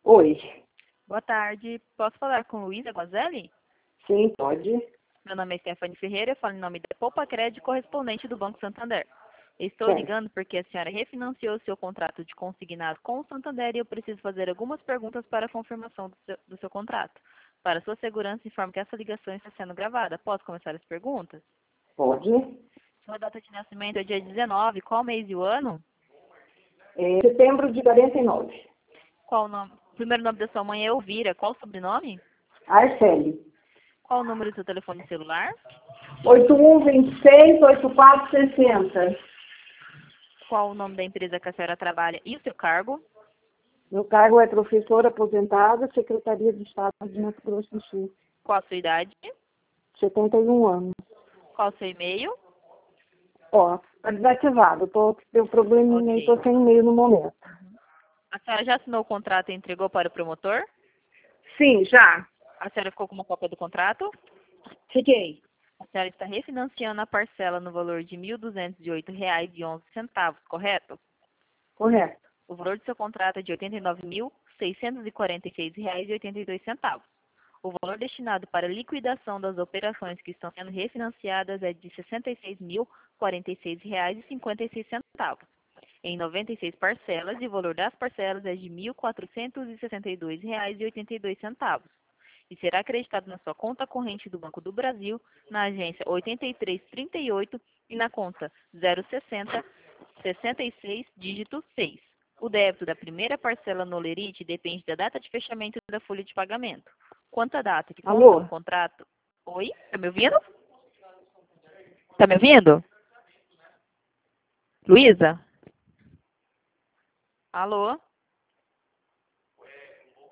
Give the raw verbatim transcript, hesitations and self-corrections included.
Oi. Boa tarde. Posso falar com Luísa Guazelli? Sim, pode. Meu nome é Stephanie Ferreira, eu falo em nome da Poupa Crédito, correspondente do Banco Santander. Estou Certo. ligando porque a senhora refinanciou seu contrato de consignado com o Santander e eu preciso fazer algumas perguntas para a confirmação do seu, do seu contrato. Para sua segurança, informo que essa ligação está sendo gravada. Posso começar as perguntas? Pode. Sua data de nascimento é dia dezenove. Qual mês e o ano? É, setembro de quarenta e nove. Qual o nome? O primeiro nome da sua mãe é Elvira. Qual o sobrenome? Arceli. Qual o número do seu telefone celular? oito um dois seis, oito quatro seis zero. Qual o nome da empresa que a senhora trabalha e o seu cargo? Meu cargo é professora aposentada, Secretaria de Estado de Mato Grosso do Sul. Qual a sua idade? setenta e um anos. Qual o seu e-mail? Ó, tá desativado. Tô, tem um probleminha aí, Ok. tô sem e-mail no momento. A senhora já assinou o contrato e entregou para o promotor? Sim, já. A senhora ficou com uma cópia do contrato? Fiquei. A senhora está refinanciando a parcela no valor de mil duzentos e oito reais e onze centavos, correto? Correto. O valor do seu contrato é de oitenta e nove mil, seiscentos e quarenta e seis reais e oitenta e dois centavos. O valor destinado para liquidação das operações que estão sendo refinanciadas é de sessenta e seis mil, quarenta e seis reais e cinquenta e seis centavos. Em noventa e seis parcelas, e o valor das parcelas é de mil quatrocentos e sessenta e dois reais e oitenta e dois centavos. E será acreditado na sua conta corrente do Banco do Brasil, na agência oitenta e três trinta e oito e na conta zero sessenta, sessenta e seis, dígito seis. O débito da primeira parcela no Lerite depende da data de fechamento da folha de pagamento. Quanto à data que consta Alô? no contrato... Oi? Tá me ouvindo? Tá me ouvindo? Luísa? Alô?